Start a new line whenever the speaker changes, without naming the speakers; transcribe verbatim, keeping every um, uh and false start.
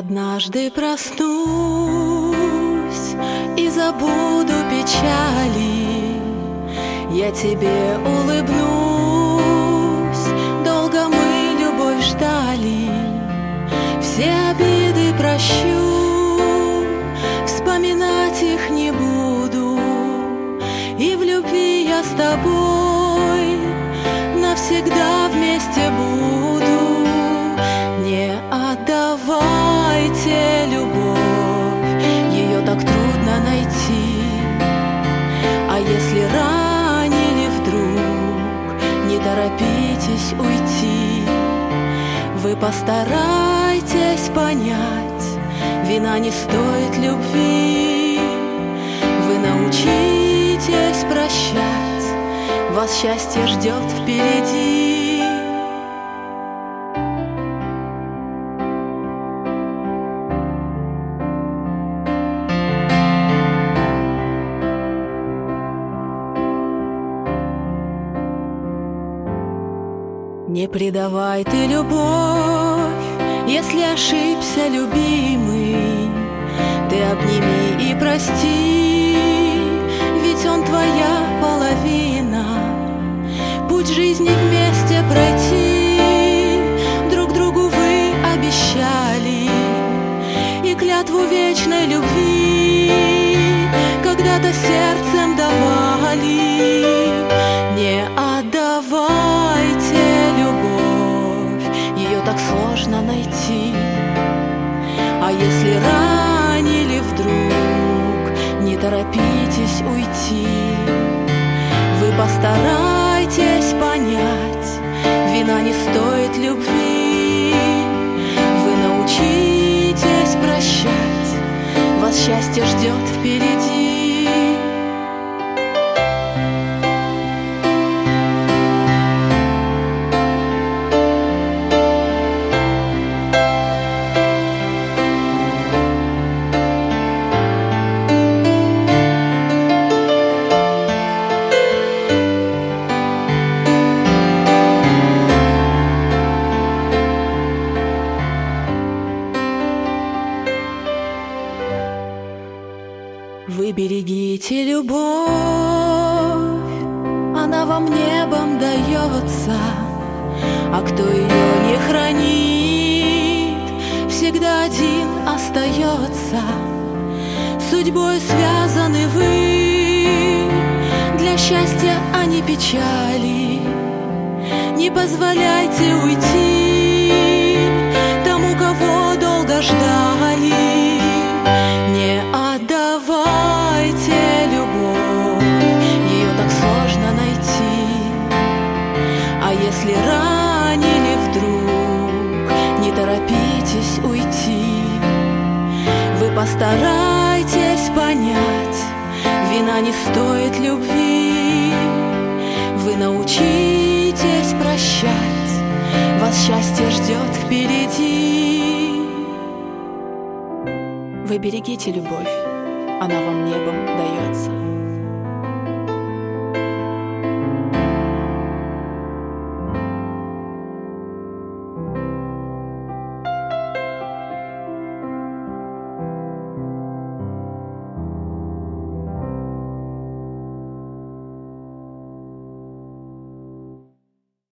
однажды проснусь и забуду печали, я тебе улыбнусь, долго мы любовь ждали, все обиды прощу, вспоминать их не буду, и в любви я с тобой навсегда вместе буду. Не отдавайте любовь, ее так трудно найти, а если ранили вдруг, не торопитесь уйти. Вы постарайтесь понять, вина не стоит любви. Вы научитесь прощать, вас счастье ждет впереди. Не предавай ты любовь, если ошибся, любимый, ты обними и прости, ведь он твоя половина. Путь жизни вместе пройти, друг другу вы обещали, и клятву вечной любви когда-то сердцем давали. Не отдавайте любовь, ее так сложно найти, а если ранили вдруг, не торопитесь уйти. Вы постарайтесь понять, вина не стоит любви. Вы научитесь прощать, вас счастье ждет впереди. Вы берегите любовь, она вам небом дается, а кто ее не хранит, всегда один остается. Судьбой связаны вы, для счастья, а не печали. Не позволяйте уйти тому, кого долго ждали. Не отдавайте любовь, ее так сложно найти, а если ранили вдруг, не торопитесь уйти. Вы постарайтесь понять, вина не стоит любви. Вы научитесь прощать, вас счастье ждет впереди. Вы берегите любовь, она вам небом дается.